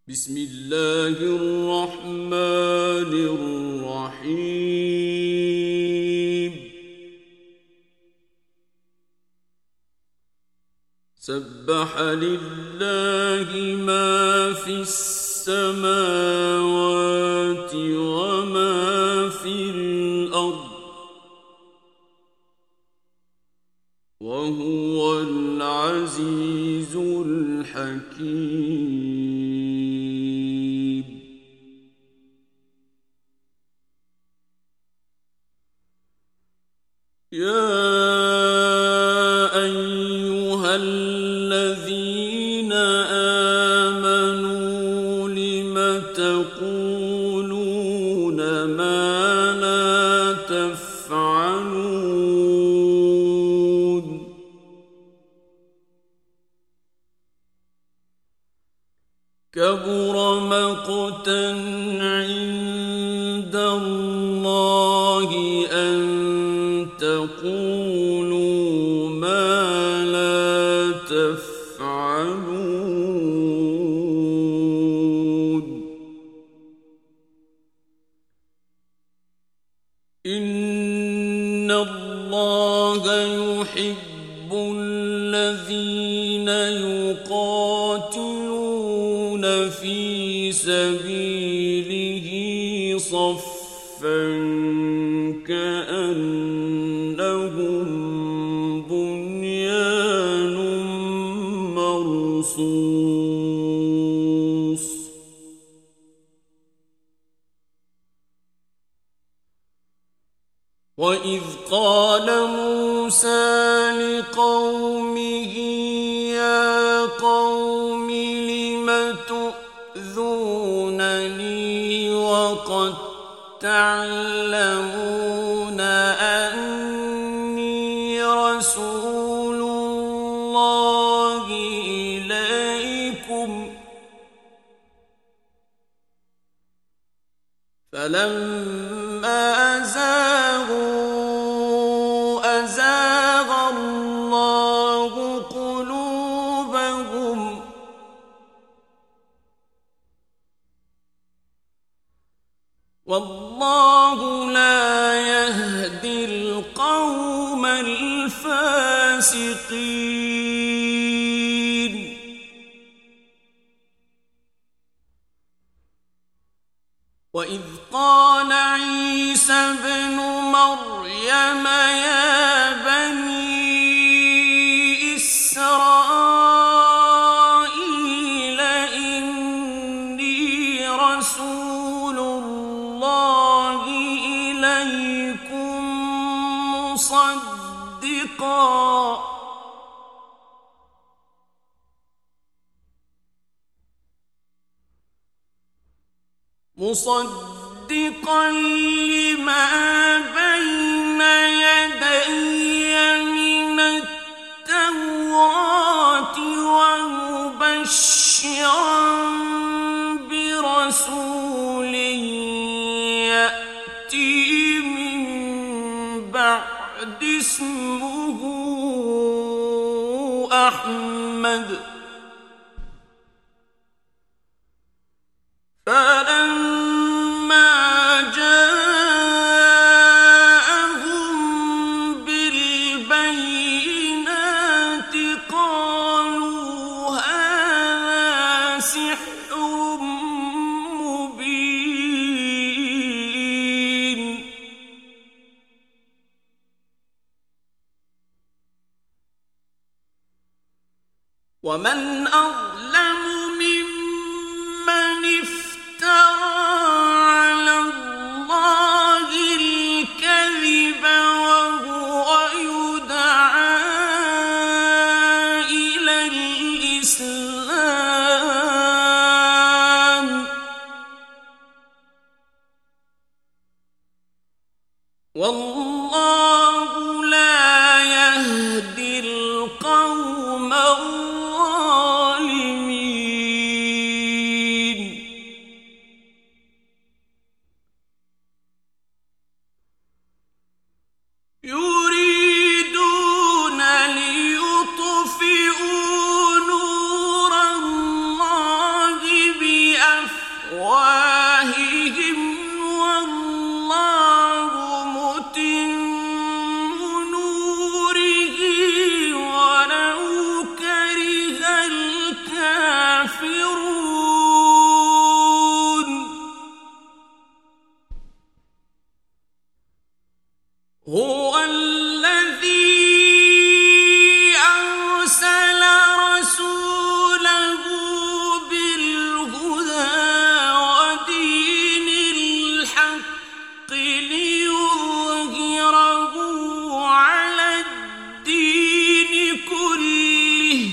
بسم الله الرحمن الرحيم سبح لله ما في السماوات وما في الأرض وهو العزيز الحكيم يا أيها الذين آمنوا لم تقولون ما لا تفعلون كبر مقتا عند الله أن تقولوا ما لا تفعلون إن الله يحب الذين يقاتلون في سبيله صفا كأنهم بنيان مرصوص وإذ قال موسى لقومه يا قوم لم تؤذونني وقد تعلمون أني رسول الله إليكم فلما أزاغ الله قلوبهم والله لا يهدي القوم الفاسقين وإذ قال عيسى ابن مريم يا بني إسرائيل إني رسول الله إليكم مصدقا لما بين يدي من التوراة ومبشرا برسول يأتي من بعد اسمه أحمد فلما جاءهم بالبينات قالوا هذا سحر مبين ومن أظلم ممن على الله الكذب وهو يدعى إلى الإسلام والله لا يهدي القوم الظالمين يريدون ليطفئوا نور الله بأفواههم بأفواههم والله متم نوره ولو كره الكافرون هو الذي أرسل رسوله بالهدى ودين الحق ليظهره على الدين كله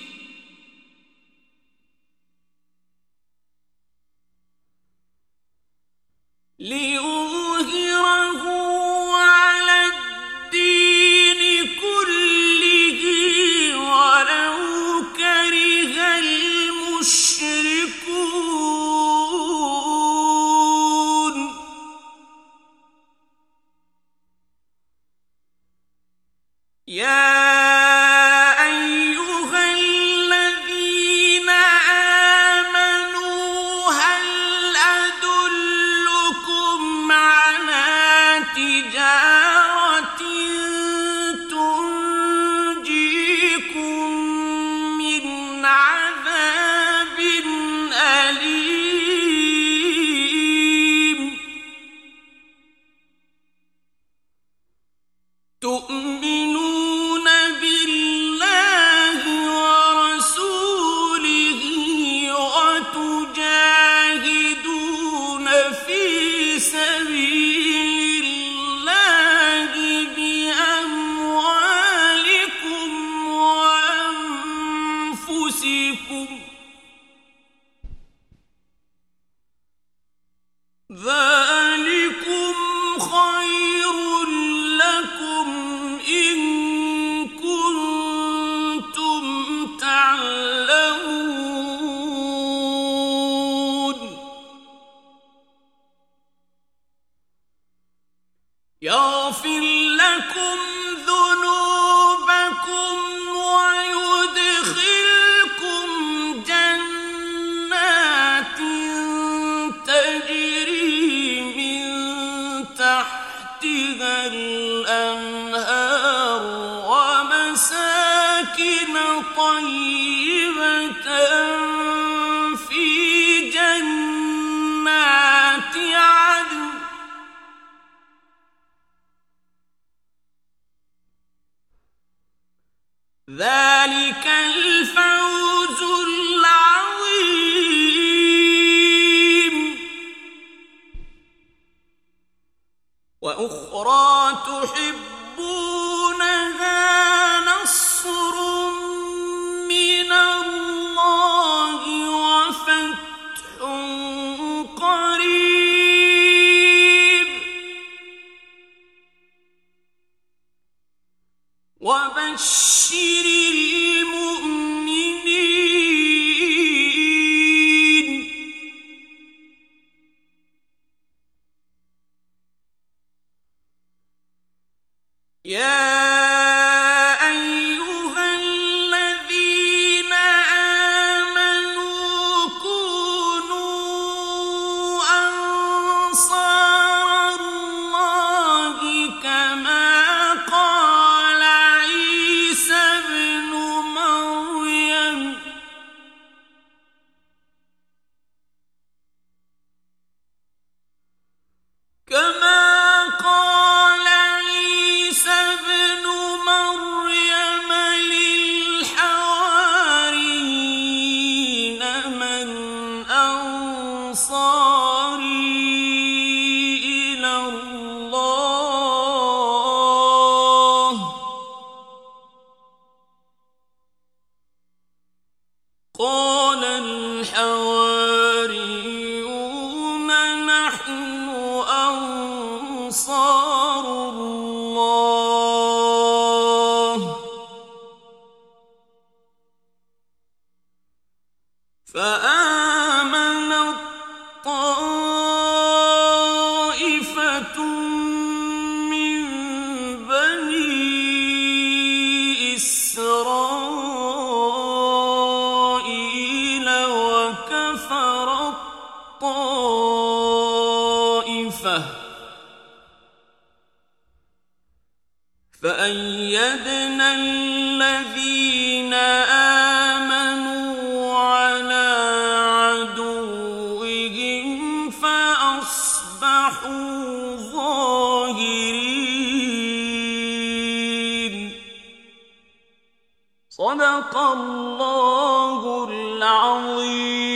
ولو كره المشركون يا أيها الذين آمنوا هل أدلكم على تجارة تنجيكم من عذاب أليم تؤمنون بالله ورسوله وتجاهدون في سبيل الله بأموالكم وأنفسكم ذلكم خير لكم إن كنتم تعلمون يغفر لكم ذنوبكم ويدخلكم جنات تجري من تحتها الأنهار ومساكن طيبة في جنات عدن ذلك الفوز العظيم وأخرى تحبونها نصر من الله وفتح قريب وبشر المؤمنين يا أيها الذين آمنوا كونوا أنصار الله كما قال عيسى ابن مريم للحواريين من أنصاري إلى الله قال الحواريون نحن أنصار الله فآمنت طائفة طائفة فأيدنا الذين آمنوا على عدوهم فأصبحوا ظاهرين. صدق الله العظيم.